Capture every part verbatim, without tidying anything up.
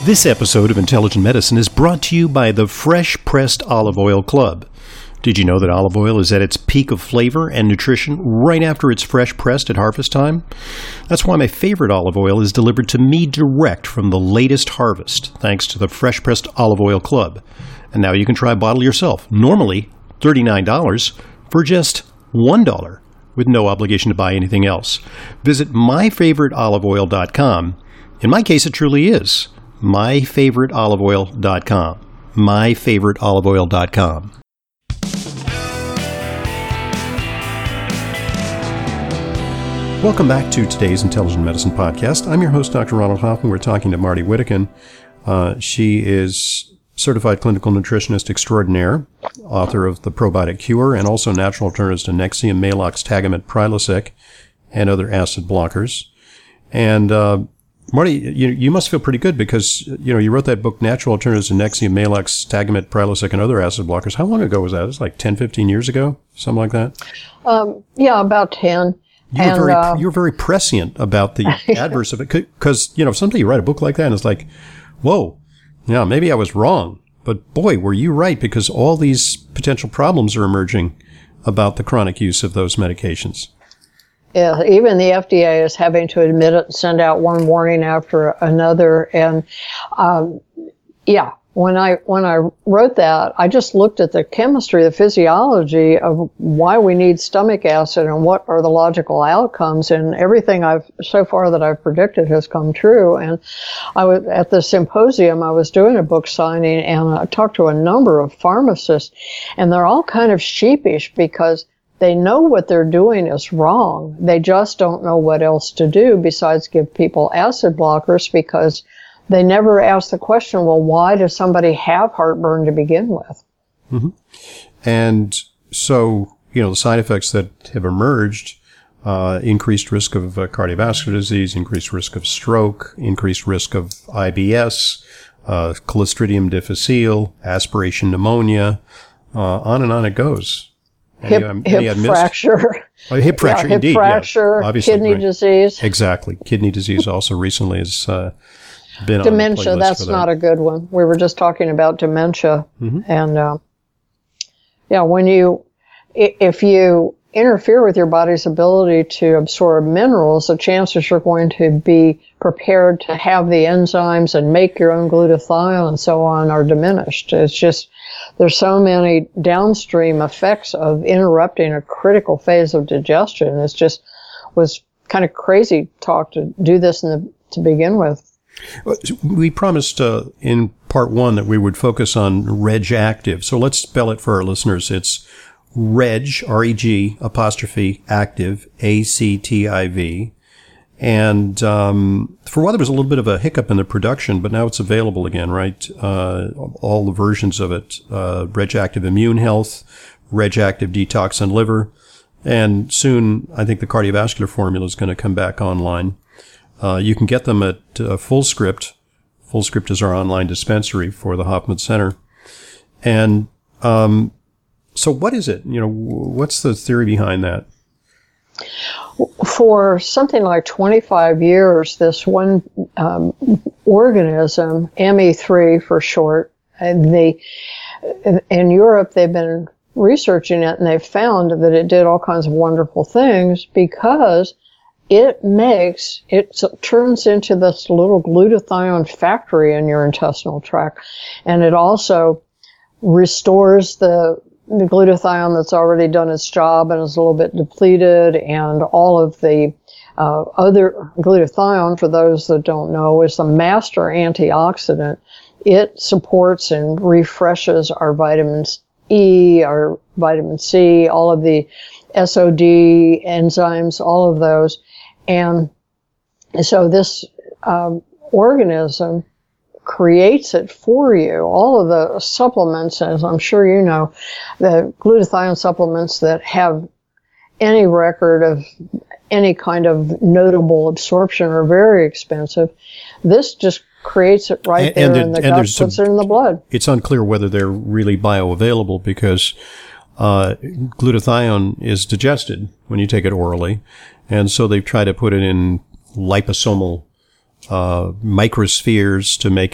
This episode of Intelligent Medicine is brought to you by the Fresh Pressed Olive Oil Club. Did you know that olive oil is at its peak of flavor and nutrition right after it's fresh pressed at harvest time? That's why my favorite olive oil is delivered to me direct from the latest harvest, thanks to the Fresh Pressed Olive Oil Club. And now you can try a bottle yourself, normally thirty-nine dollars, for just one dollar, with no obligation to buy anything else. Visit my favorite olive oil dot com. In my case, it truly is my favorite olive oil dot com. my favorite olive oil dot com. Welcome back to today's Intelligent Medicine Podcast. I'm your host, Doctor Ronald Hoffman. We're talking to Marty Wittekin. Uh, she is certified clinical nutritionist extraordinaire, author of The Probiotic Cure, and also natural alternatives to Nexium, Maalox, Tagamet, Prilosec, and other acid blockers. And uh, Marty, you, you must feel pretty good because you know you wrote that book, Natural Alternatives to Nexium, Maalox, Tagamet, Prilosec, and other acid blockers. How long ago was that? It was like ten, fifteen years ago, something like that? Um, yeah, about ten. You were, and, very, uh, you were very prescient about the adverse of it because, you know, sometimes you write a book like that and it's like, whoa, yeah, maybe I was wrong. But boy, were you right, because all these potential problems are emerging about the chronic use of those medications. Yeah, even the F D A is having to admit it and send out one warning after another. And um, yeah, when I when I wrote that, I just looked at the chemistry, the physiology of why we need stomach acid and what are the logical outcomes, and everything I've so far that I've predicted has come true. And I was at the symposium, I was doing a book signing, and I talked to a number of pharmacists, and they're all kind of sheepish because they know what they're doing is wrong. They just don't know what else to do besides give people acid blockers, because they never ask the question, well, why does somebody have heartburn to begin with? Mm-hmm. And so, you know, the side effects that have emerged, uh, increased risk of uh, cardiovascular disease, increased risk of stroke, increased risk of I B S, uh, Clostridium difficile, aspiration pneumonia, uh, on and on it goes. Hip, any, hip any fracture. Oh, hip fracture, yeah, hip indeed. fracture, yeah, obviously, kidney right. disease. Exactly. Kidney disease also recently has uh, been dementia, on the playlist that's for that. not a good one. We were just talking about dementia. Mm-hmm. And, uh, yeah, when you, if you interfere with your body's ability to absorb minerals, the chances you're going to be prepared to have the enzymes and make your own glutathione and so on are diminished. It's just, there's so many downstream effects of interrupting a critical phase of digestion. It's just was kind of crazy talk to do this in the, to begin with. We promised uh, in part one that we would focus on Reg Active. So let's spell it for our listeners. It's Reg, R E G, apostrophe, Active, A C T I V. And um, for a while there was a little bit of a hiccup in the production, but now it's available again, right? Uh, all the versions of it. Uh, Reg Active Immune Health, Reg Active Detox and Liver. And soon, I think the cardiovascular formula is going to come back online. Uh, you can get them at uh, FullScript. FullScript is our online dispensary for the Hoffman Center. And um, so what is it? You know, what's the theory behind that? For something like twenty-five years, this one um, organism, M E three for short, and they, in Europe, they've been researching it, and they've found that it did all kinds of wonderful things because it makes, it turns into this little glutathione factory in your intestinal tract. And it also restores the, the glutathione that's already done its job and is a little bit depleted. And all of the uh, other glutathione, for those that don't know, is the master antioxidant. It supports and refreshes our vitamins E, our vitamin C, all of the S O D enzymes, all of those. And so this um, organism creates it for you. All of the supplements, as I'm sure you know, the glutathione supplements that have any record of any kind of notable absorption are very expensive. This just creates it right and, there and in the and gut, puts a, it in the blood. It's unclear whether they're really bioavailable because uh, glutathione is digested when you take it orally. And so they've tried to put it in liposomal uh, microspheres to make it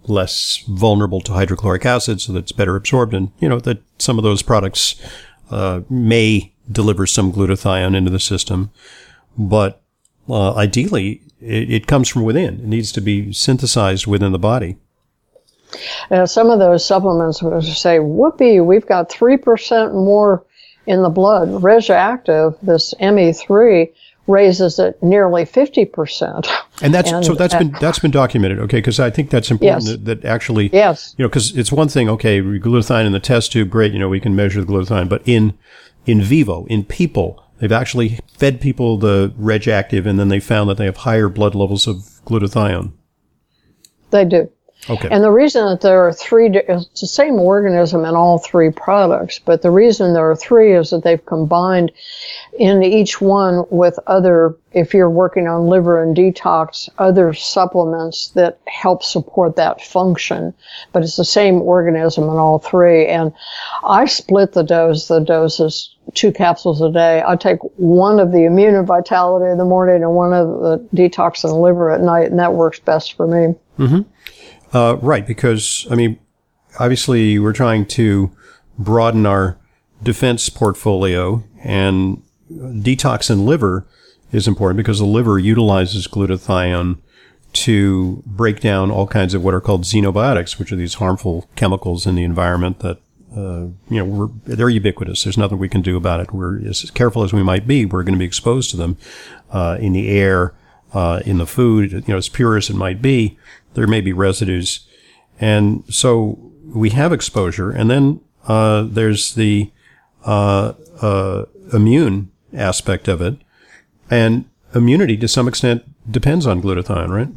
less vulnerable to hydrochloric acid, so that it's better absorbed, and you know that some of those products uh, may deliver some glutathione into the system, but uh, ideally it, it comes from within. It needs to be synthesized within the body. Now, some of those supplements would say, whoopee, we've got three percent more in the blood. Reg Active, this M E three, raises it nearly fifty percent. And that's and, so that's uh, been that's been documented, okay? Because I think that's important yes. that, that actually, yes. you know, because it's one thing, okay, glutathione in the test tube, great, you know, we can measure the glutathione, but in in vivo, in people, they've actually fed people the Reg Active, and then they found that they have higher blood levels of glutathione. They do. Okay. And the reason that there are three, it's the same organism in all three products, but the reason there are three is that they've combined in each one with other, if you're working on liver and detox, other supplements that help support that function. But it's the same organism in all three. And I split the dose. The dose is two capsules a day. I take one of the immune and vitality in the morning and one of the detox and liver at night, and that works best for me. Mm-hmm. Uh, right, because, I mean, obviously we're trying to broaden our defense portfolio, and detox in liver is important because the liver utilizes glutathione to break down all kinds of what are called xenobiotics, which are these harmful chemicals in the environment that, uh, you know, we're, they're ubiquitous. There's nothing we can do about it. We're as careful as we might be, we're going to be exposed to them uh, in the air, uh, in the food, you know, as pure as it might be. There may be residues. And so we have exposure. And then uh, there's the uh, uh, immune aspect of it. And immunity, to some extent, depends on glutathione, right?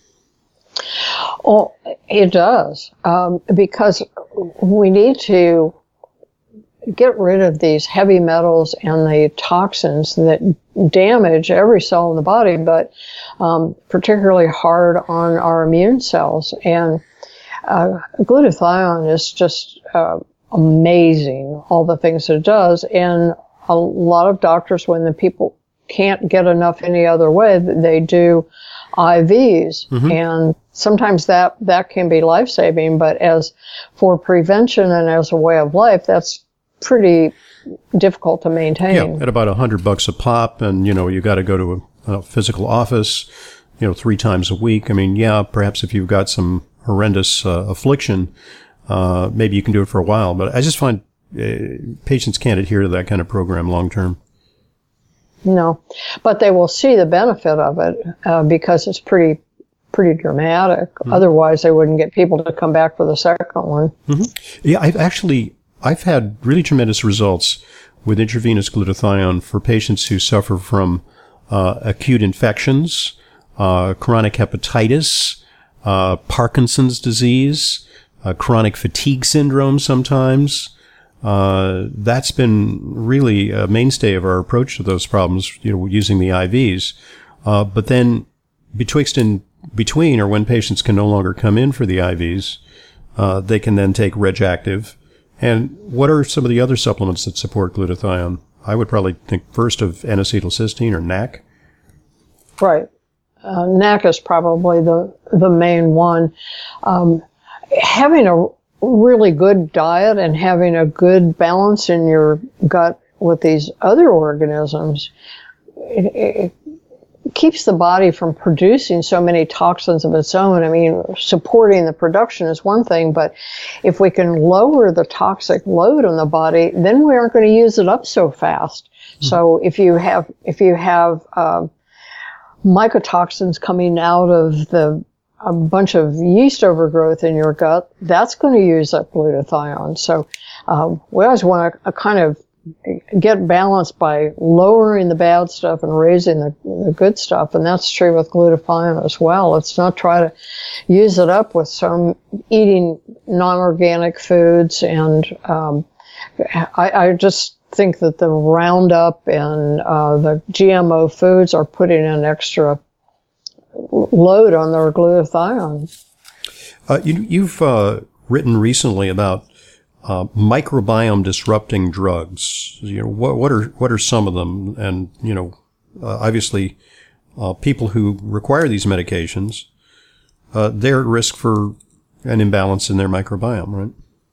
Oh, it does. Um, because we need to get rid of these heavy metals and the toxins that damage every cell in the body, but um, particularly hard on our immune cells. And uh, glutathione is just uh, amazing, all the things it does. And a lot of doctors, when the people can't get enough any other way, they do I Vs. Mm-hmm. And sometimes that, that can be life-saving, but as for prevention and as a way of life, that's pretty difficult to maintain. Yeah, at about a hundred bucks a pop, and you know you got to go to a, a physical office, you know, three times a week. I mean, yeah, perhaps if you've got some horrendous uh, affliction, uh, maybe you can do it for a while. But I just find uh, patients can't adhere to that kind of program long term. No, but they will see the benefit of it uh, because it's pretty pretty dramatic. Mm-hmm. Otherwise, they wouldn't get people to come back for the second one. Mm-hmm. Yeah, I've actually. I've had really tremendous results with intravenous glutathione for patients who suffer from uh, acute infections, uh, chronic hepatitis, uh, Parkinson's disease, uh, chronic fatigue syndrome sometimes. Uh, that's been really a mainstay of our approach to those problems, you know, using the I Vs. Uh, but then betwixt and between, or when patients can no longer come in for the I Vs, uh, they can then take Reg Active. And what are some of the other supplements that support glutathione? I would probably think first of N-acetylcysteine or N A C. Right. Uh, N A C is probably the, the main one. Um, having a really good diet and having a good balance in your gut with these other organisms, it, it keeps the body from producing so many toxins of its own. I mean, supporting the production is one thing, but if we can lower the toxic load on the body, then we aren't going to use it up so fast. Mm-hmm. So if you have, if you have, uh, mycotoxins coming out of the, a bunch of yeast overgrowth in your gut, that's going to use up glutathione. So, um, we always want to uh, kind of get balanced by lowering the bad stuff and raising the, the good stuff. And that's true with glutathione as well. Let's not try to use it up with some eating non-organic foods. And um, I, I just think that the Roundup and uh, the G M O foods are putting an extra load on their glutathione. Uh, you, you've uh, written recently about Uh, microbiome disrupting drugs. You know, what, what are what are some of them? And you know, uh, obviously, uh, people who require these medications, uh, they're at risk for An imbalance in their microbiome, right?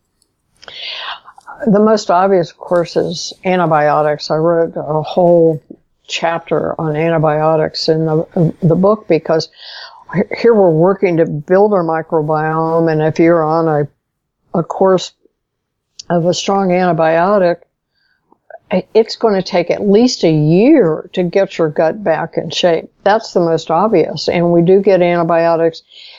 The most obvious, of course, is antibiotics. I wrote a whole chapter on antibiotics in the, in the book because here we're working to build our microbiome, and if you're on a, a course of a strong antibiotic, it's going to take at least a year to get your gut back in shape. That's the most obvious. And we do get antibiotics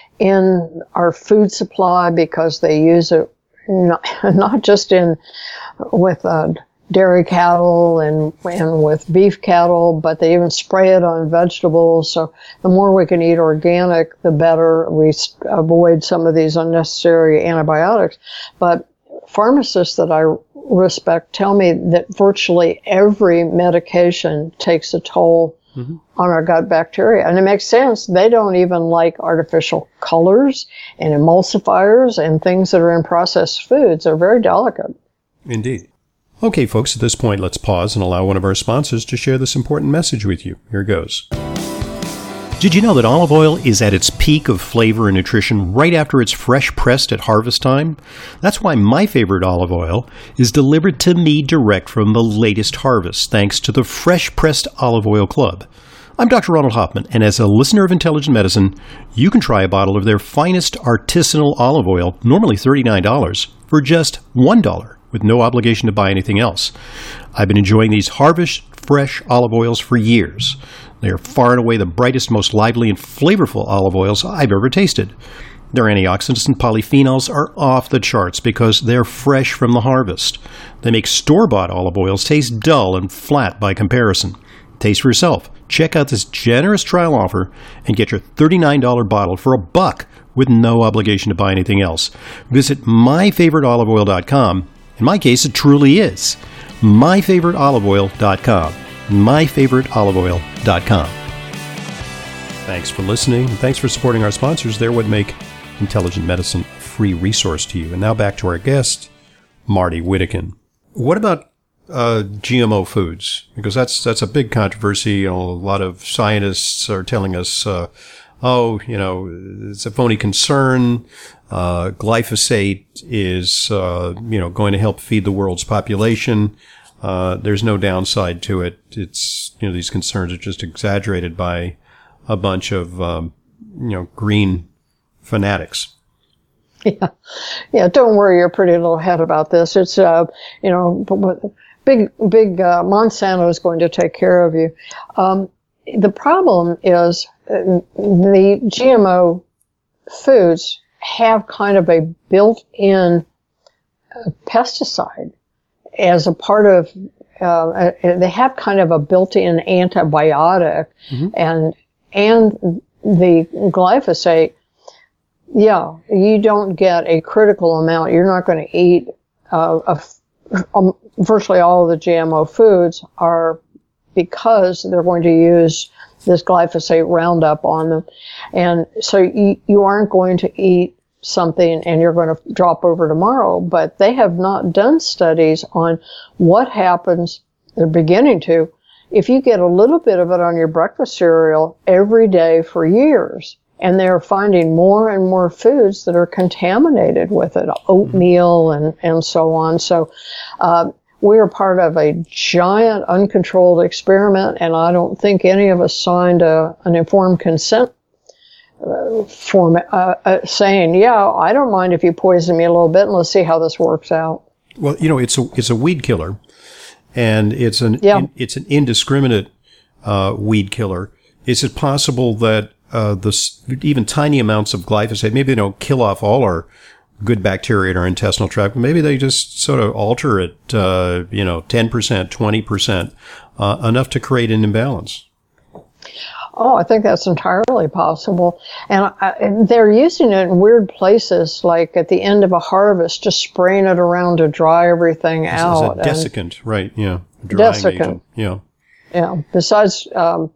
in our food supply because they use it not, not just in with uh, dairy cattle and and with beef cattle, but they even spray it on vegetables. So the more we can eat organic, the better. We avoid some of these unnecessary antibiotics. But pharmacists that I respect tell me that virtually every medication takes a toll mm-hmm. on our gut bacteria. And it makes sense. They don't even like artificial colors and emulsifiers and things that are in processed foods. They're very delicate. Indeed. Okay, folks, at this point, let's pause and allow one of our sponsors to share this important message with you. Here goes. Did you know that olive oil is at its peak of flavor and nutrition right after it's fresh pressed at harvest time? That's why my favorite olive oil is delivered to me direct from the latest harvest, thanks to the Fresh Pressed Olive Oil Club. I'm Doctor Ronald Hoffman, and as a listener of Intelligent Medicine, you can try a bottle of their finest artisanal olive oil, normally thirty-nine dollars, for just one dollar. With no obligation to buy anything else. I've been enjoying these Harvest Fresh olive oils for years. They are far and away the brightest, most lively, and flavorful olive oils I've ever tasted. Their antioxidants and polyphenols are off the charts because they're fresh from the harvest. They make store-bought olive oils taste dull and flat by comparison. Taste for yourself. Check out this generous trial offer and get your thirty-nine dollars bottle for a buck with no obligation to buy anything else. Visit my favorite olive oil dot com. In my case, it truly is. my favorite olive oil dot com. my favorite olive oil dot com. Thanks for listening. Thanks for supporting our sponsors. They're what make Intelligent Medicine a free resource to you. And now back to our guest, Marty Wittekin. What about uh, G M O foods? Because that's that's a big controversy. You know, a lot of scientists are telling us, uh, oh, you know, it's a phony concern. Uh, glyphosate is, uh, you know, going to help feed the world's population. Uh, there's no downside to it. It's, you know, these concerns are just exaggerated by a bunch of, um, you know, green fanatics. Yeah. Yeah. Don't worry your pretty little head about this. It's, uh, you know, big, big, uh, Monsanto is going to take care of you. Um, the problem is uh, the G M O foods have kind of a built-in uh, pesticide as a part of, uh, they have kind of a built-in antibiotic, mm-hmm. and, and the glyphosate, yeah, you don't get a critical amount. You're not going to eat, uh, a, um, virtually all of the G M O foods are because they're going to use this glyphosate Roundup on them. And so you, you aren't going to eat something and you're going to drop over tomorrow, but they have not done studies on what happens. They're beginning to, if you get a little bit of it on your breakfast cereal every day for years, and they're finding more and more foods that are contaminated with it, oatmeal and, and so on. So, uh, we are part of a giant uncontrolled experiment, and I don't think any of us signed a, an informed consent uh, form uh, uh, saying, yeah, I don't mind if you poison me a little bit, and let's see how this works out. Well, you know, it's a it's a weed killer, and it's an yeah. in, it's an indiscriminate uh, weed killer. Is it possible that uh, the even tiny amounts of glyphosate, maybe they don't kill off all our good bacteria in our intestinal tract, but maybe they just sort of alter it, uh, you know, ten percent, twenty percent, uh, enough to create an imbalance? Oh, I think that's entirely possible. And, I, and they're using it in weird places, like at the end of a harvest, just spraying it around to dry everything it's, out. It's a desiccant, and right, yeah. Drying desiccant. Agent. Yeah. Yeah. Besides, um,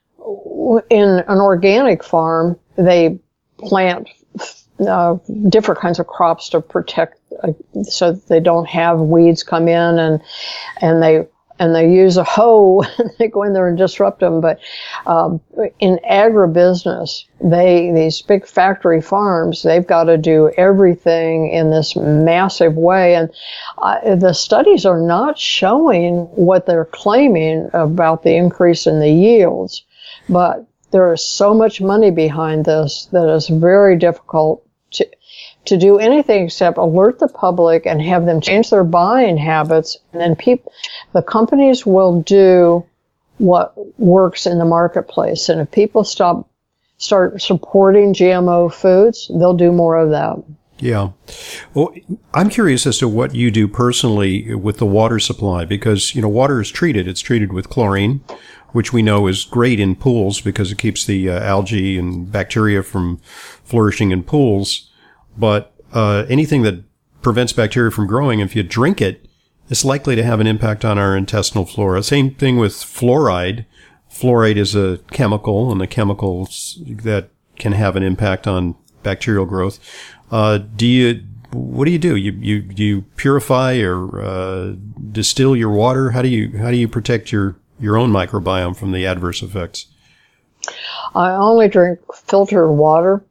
in an organic farm, they plant uh, different kinds of crops to protect, uh, so that they don't have weeds come in, and, and they, and they use a hoe and they go in there and disrupt them. But um, in agribusiness, they these big factory farms, they've got to do everything in this massive way. And uh, the studies are not showing what they're claiming about the increase in the yields. But there is so much money behind this that it's very difficult to to do anything except alert the public and have them change their buying habits. And then people, the companies will do what works in the marketplace. And if people stop, start supporting G M O foods, they'll do more of that. Yeah. Well, I'm curious as to what you do personally with the water supply, because, you know, water is treated. It's treated with chlorine, which we know is great in pools because it keeps the uh, algae and bacteria from flourishing in pools. But uh, anything that prevents bacteria from growing, if you drink it, it's likely to have an impact on our intestinal flora. Same thing with fluoride. Fluoride is a chemical, and the chemicals that can have an impact on bacterial growth. Uh, do you, what do you do? You, you, do you purify or, uh, distill your water? How do you, how do you protect your, your own microbiome from the adverse effects? I only drink filtered water,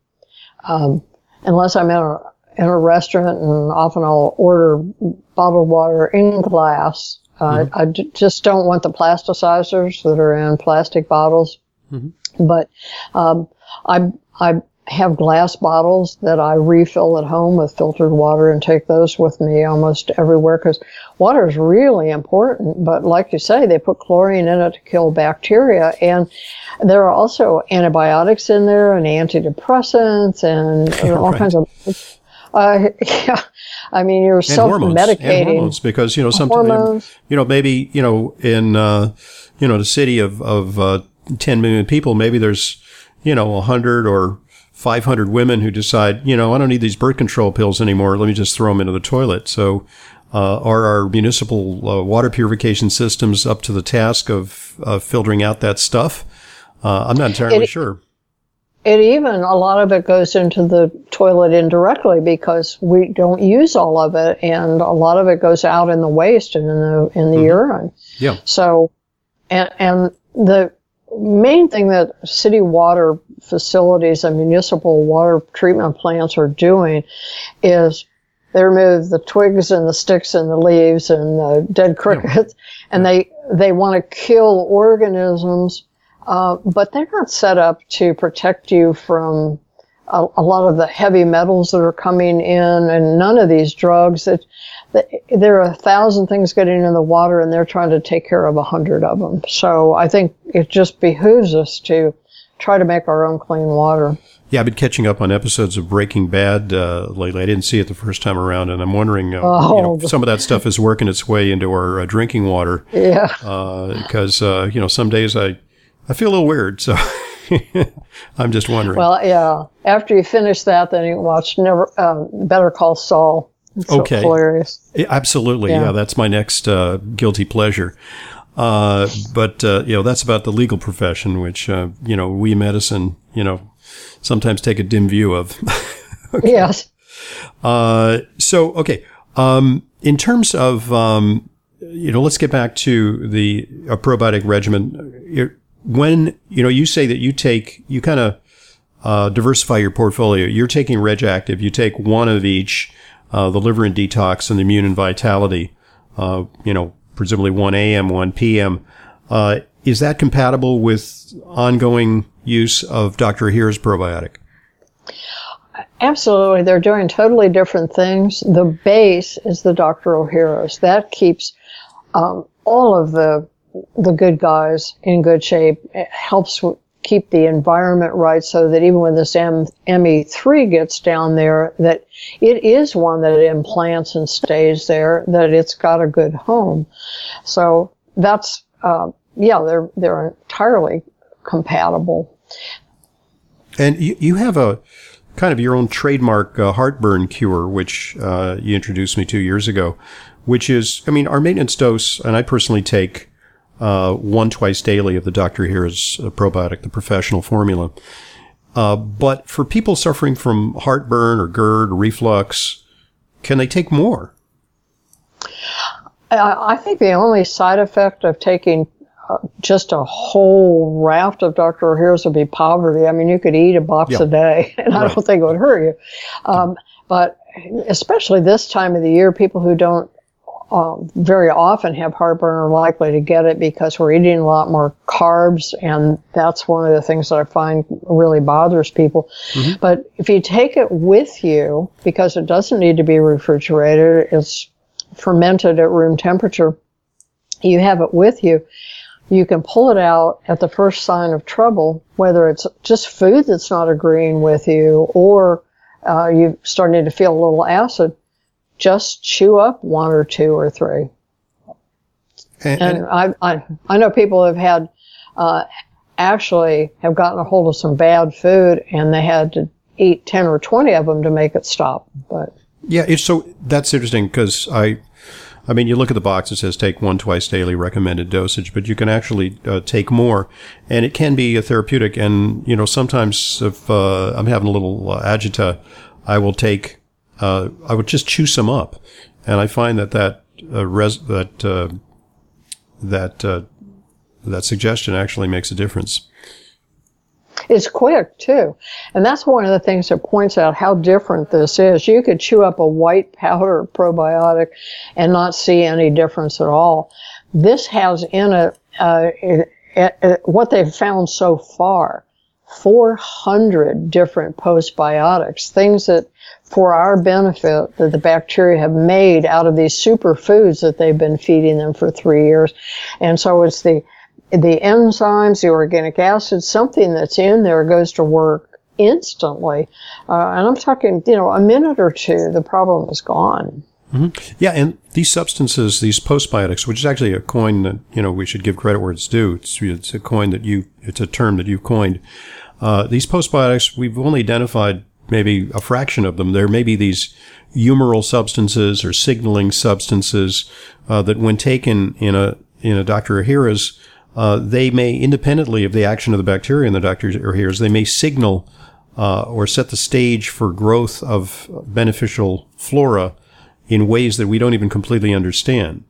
um, unless I'm in a, in a restaurant, and often I'll order bottled water in glass. Uh, mm-hmm. I d- just don't want the plasticizers that are in plastic bottles. Mm-hmm. But, um, I, I, have glass bottles that I refill at home with filtered water and take those with me almost everywhere, because water is really important. But like you say, they put chlorine in it to kill bacteria. And there are also antibiotics in there and antidepressants and, and all right. kinds of, uh, yeah. I mean, you're self-medicating. And hormones, because, you know, sometimes, you know, maybe, you know, in, uh, you know, the city of, of, uh, ten million people, maybe there's, you know, a hundred or five hundred women who decide, you know, I don't need these birth control pills anymore. Let me just throw them into the toilet. So, uh, are our municipal uh, water purification systems up to the task of uh, filtering out that stuff? Uh, I'm not entirely it, sure. It even, a lot of it goes into the toilet indirectly because we don't use all of it, and a lot of it goes out in the waste and in the in the mm-hmm. urine. Yeah. So, and and the main thing that city water facilities and municipal water treatment plants are doing is they remove the twigs and the sticks and the leaves and the dead crickets, yeah. and yeah. they they want to kill organisms, uh, but they're not set up to protect you from a, a lot of the heavy metals that are coming in, and none of these drugs. That, that there are a thousand things getting in the water, and they're trying to take care of a hundred of them. So I think it just behooves us to try to make our own clean water. Yeah, I've been catching up on episodes of Breaking Bad uh, lately. I didn't see it the first time around, and I'm wondering, uh, oh, you know, if some of that stuff is working its way into our uh, drinking water. Yeah. Because, uh, uh, you know, some days I, I feel a little weird, so I'm just wondering. Well, yeah. After you finish that, then you watch Never uh, Better Call Saul. It's okay. So hilarious. Yeah, absolutely. Yeah. yeah, that's my next uh, guilty pleasure. Uh, but, uh, you know, that's about the legal profession, which, uh, you know, we medicine, you know, sometimes take a dim view of. Okay. Yes. Uh, so, okay. Um, in terms of, um, you know, let's get back to the a probiotic regimen. When, you know, you say that you take, you kind of, uh, diversify your portfolio. You're taking Reg Active. You take one of each, uh, the liver and detox and the immune and vitality, uh, you know, presumably one A M, one P M. Uh, is that compatible with ongoing use of Doctor Ohhira's probiotic? Absolutely. They're doing totally different things. The base is the Doctor Ohhira's. That keeps um, all of the the good guys in good shape. It helps keep the environment right so that even when this M E three gets down there, that it is one that it implants and stays there, that it's got a good home. So that's, uh, yeah, they're, they're entirely compatible. And you, you have a kind of your own trademark uh, heartburn cure, which uh, you introduced me two years ago, which is, I mean, our maintenance dose, and I personally take Uh, one twice daily of the Doctor Ohhira's uh, probiotic, the professional formula. Uh, but for people suffering from heartburn or GERD, or reflux, can they take more? I think the only side effect of taking uh, just a whole raft of Doctor O'Hare's would be poverty. I mean, you could eat a box Yeah. a day, and I Right. don't think it would hurt you. Um, but especially this time of the year, people who don't um, very often have heartburn are likely to get it because we're eating a lot more carbs, and that's one of the things that I find really bothers people. Mm-hmm. But if you take it with you, because it doesn't need to be refrigerated, it's fermented at room temperature, you have it with you, you can pull it out at the first sign of trouble, whether it's just food that's not agreeing with you or uh, you're starting to feel a little acid. Just chew up one or two or three. And, and I, I, I know people have had, uh, actually have gotten a hold of some bad food and they had to eat ten or twenty of them to make it stop. But yeah, it's so that's interesting because I, I mean, you look at the box, it says take one twice daily recommended dosage, but you can actually uh, take more, and it can be a therapeutic. And you know, sometimes if uh, I'm having a little uh, agita, I will take. Uh, I would just chew some up, and I find that that uh, res- that uh, that uh, that suggestion actually makes a difference. It's quick too, and that's one of the things that points out how different this is. You could chew up a white powder probiotic and not see any difference at all. This has in it, uh, it, it what they've found so far, four hundred different postbiotics, things that for our benefit that the bacteria have made out of these superfoods that they've been feeding them for three years. And so it's the the enzymes, the organic acids, something that's in there goes to work instantly. Uh, and I'm talking, you know, a minute or two, the problem is gone. Mm-hmm. Yeah, and these substances, these postbiotics, which is actually a coin that, you know, we should give credit where it's due. It's, it's a coin that you, it's a term that you've coined. Uh, these postbiotics, we've only identified maybe a fraction of them. There may be these humoral substances or signaling substances uh, that, when taken in a in a Doctor O'Hara's, uh, they may, independently of the action of the bacteria in the Doctor O'Hara's, they may signal uh, or set the stage for growth of beneficial flora in ways that we don't even completely understand.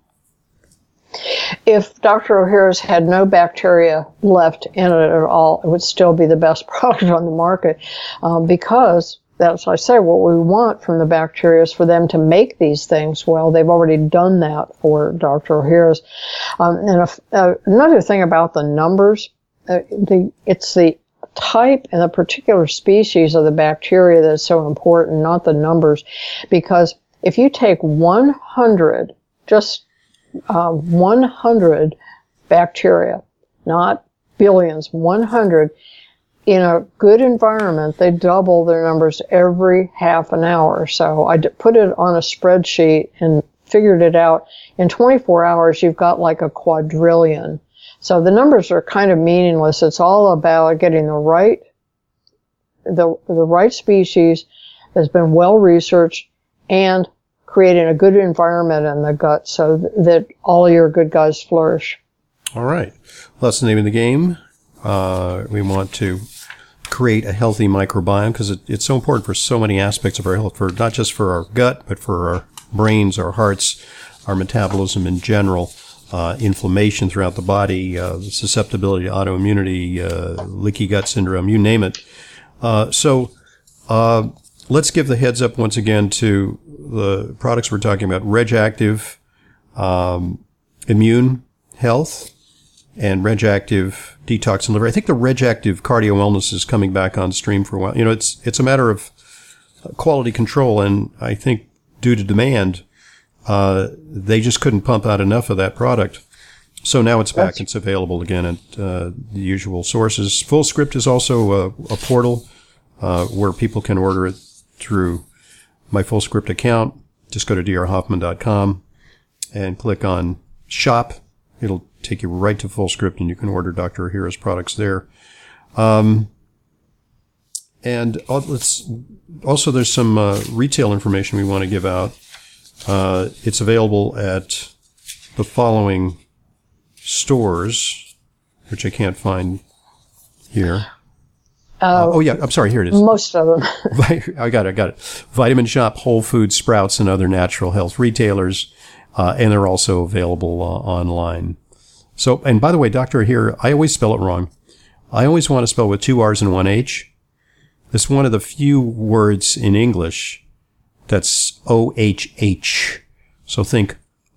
If Doctor O'Hara's had no bacteria left in it at all, it would still be the best product on the market um, because, as I say, what we want from the bacteria is for them to make these things. Well, they've already done that for Doctor O'Hara's. Um, and if, uh, another thing about the numbers, uh, the, it's the type and the particular species of the bacteria that's so important, not the numbers, because if you take one hundred, just Uh, one hundred bacteria, not billions, one hundred, in a good environment, they double their numbers every half an hour. So I put it on a spreadsheet and figured it out. In twenty-four hours, you've got like a quadrillion. So the numbers are kind of meaningless. It's all about getting the right, the, the right species that's been well researched and creating a good environment in the gut so that all your good guys flourish. All right. Well, that's the name of the game. Uh, we want to create a healthy microbiome because it, it's so important for so many aspects of our health, for not just for our gut, but for our brains, our hearts, our metabolism in general, uh, inflammation throughout the body, uh, susceptibility to autoimmunity, uh, leaky gut syndrome, you name it. Uh, so, uh, let's give the heads up once again to the products we're talking about: Reg Active, um, Immune Health, and Reg Active Detox and Liver. I think the Reg Active Cardio Wellness is coming back on stream for a while. You know, it's it's a matter of quality control, and I think due to demand, uh, they just couldn't pump out enough of that product. So now it's back. It's available again at uh, the usual sources. FullScript is also a, a portal uh, where people can order it through my FullScript account. Just go to d r hoffman dot com and click on Shop. It'll take you right to FullScript, and you can order Doctor O'Hara's products there. Um, and let's, also, there's some uh, retail information we want to give out. Uh, it's available at the following stores, which I can't find here. Uh, oh, yeah. I'm sorry. Here it is. Most of them. I got it. I got it. Vitamin Shop, Whole Foods, Sprouts, and other natural health retailers. uh, and they're also available uh, online. So, and by the way, Doctor here, I always spell it wrong. I always want to spell with two R's and one H. It's one of the few words in English that's O H H. So think,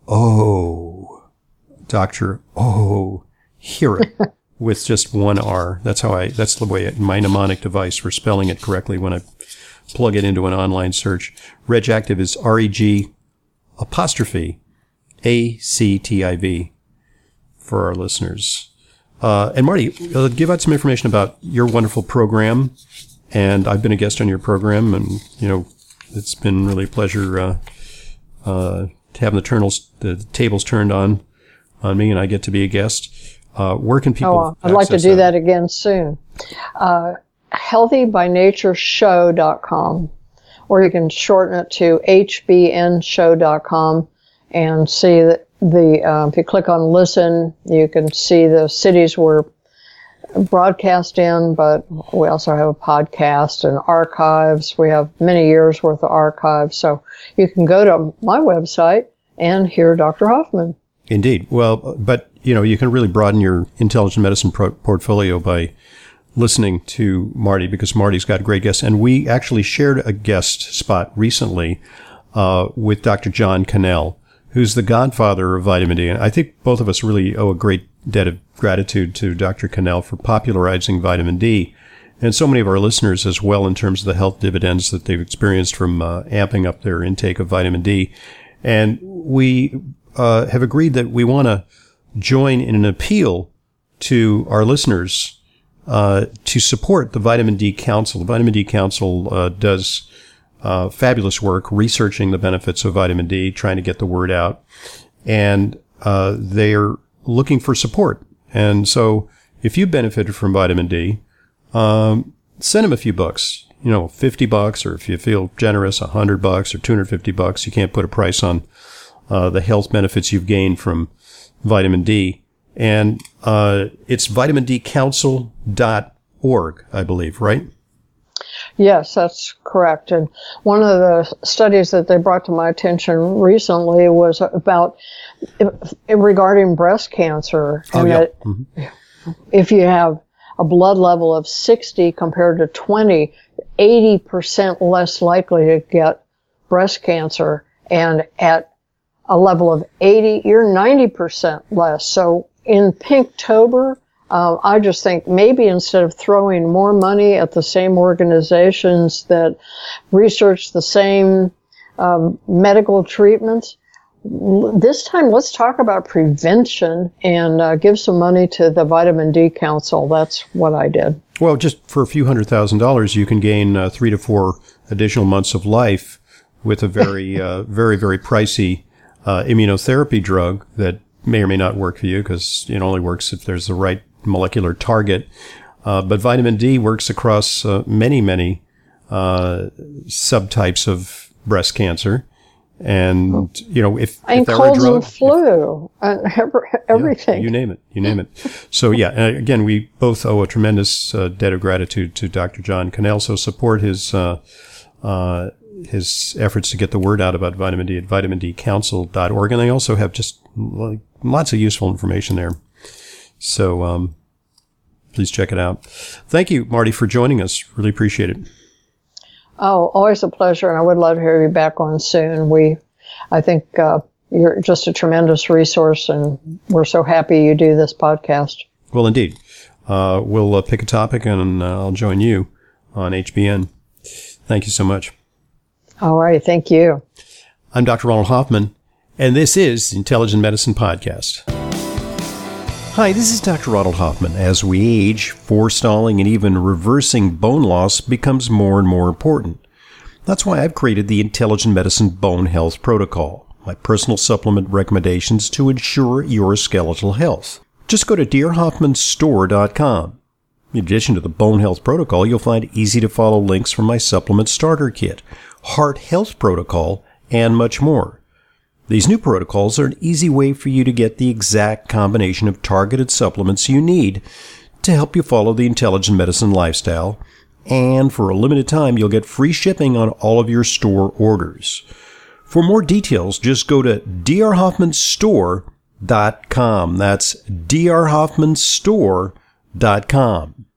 oh, Doctor Oh, hear it with just one R. That's how I, that's the way, my mnemonic device for spelling it correctly when I plug it into an online search. Reg Active is R E G apostrophe A C T I V for our listeners. Uh, and Marty, uh, give out some information about your wonderful program. And I've been a guest on your program, and, you know, it's been really a pleasure uh, uh, having the, turnals, the tables turned on on me, and I get to be a guest. Uh, where can people Oh, I'd like to do that, that again soon. Uh, healthy by nature show dot com, or you can shorten it to H B N show dot com and see that the, uh, if you click on listen, you can see the cities we're broadcast in, but we also have a podcast and archives. We have many years worth of archives. So you can go to my website and hear Doctor Hoffman. Indeed. Well, but, you know, you can really broaden your intelligent medicine pro- portfolio by listening to Marty, because Marty's got great guests. And we actually shared a guest spot recently uh, with Doctor John Cannell, who's the godfather of vitamin D. And I think both of us really owe a great debt of gratitude to Doctor Cannell for popularizing vitamin D, and so many of our listeners as well, in terms of the health dividends that they've experienced from uh, amping up their intake of vitamin D. And we uh, have agreed that we want to join in an appeal to our listeners uh, to support the Vitamin D Council. The Vitamin D Council uh, does uh, fabulous work researching the benefits of vitamin D, trying to get the word out, and uh, they're looking for support. And so if you benefited from vitamin D, um, send them a few bucks, you know, fifty bucks, or if you feel generous, a hundred bucks or two hundred fifty bucks. You can't put a price on uh, the health benefits you've gained from vitamin D. And uh, it's vitamin d council dot org, I believe, right? Yes, that's correct. And one of the studies that they brought to my attention recently was about regarding breast cancer. Oh, and yeah. that Mm-hmm. if you have a blood level of sixty compared to twenty, eighty percent less likely to get breast cancer. And at a level of eighty, you're ninety percent less. So in Pinktober, Uh, I just think maybe instead of throwing more money at the same organizations that research the same um, medical treatments, this time let's talk about prevention and uh, give some money to the Vitamin D Council. That's what I did. Well, just for a few hundred thousand dollars, you can gain uh, three to four additional months of life with a very, uh, very, very pricey uh, immunotherapy drug that may or may not work for you, because it only works if there's the right molecular target. Uh, but vitamin D works across uh, many, many uh, subtypes of breast cancer. And, you know, if, and if there were a colds drug, and flu and every, everything. Yeah, you name it. You name it. So, yeah, uh, again, we both owe a tremendous uh, debt of gratitude to Doctor John Cannell. So support his uh, uh, his efforts to get the word out about vitamin D at vitamin d council dot org. And they also have just like, lots of useful information there. So um, please check it out. Thank you, Marty, for joining us. Really appreciate it. Oh, always a pleasure, and I would love to hear you back on soon. We, I think uh, you're just a tremendous resource, and we're so happy you do this podcast. Well, indeed. Uh, we'll uh, pick a topic, and uh, I'll join you on H B N. Thank you so much. All right, thank you. I'm Doctor Ronald Hoffman, and this is the Intelligent Medicine Podcast. Hi, this is Doctor Ronald Hoffman. As we age, forestalling and even reversing bone loss becomes more and more important. That's why I've created the Intelligent Medicine Bone Health Protocol, my personal supplement recommendations to ensure your skeletal health. Just go to dear hoffman store dot com. In addition to the Bone Health Protocol, you'll find easy-to-follow links from my Supplement Starter Kit, Heart Health Protocol, and much more. These new protocols are an easy way for you to get the exact combination of targeted supplements you need to help you follow the intelligent medicine lifestyle, and for a limited time, you'll get free shipping on all of your store orders. For more details, just go to d r hoffman store dot com. That's d r hoffman store dot com.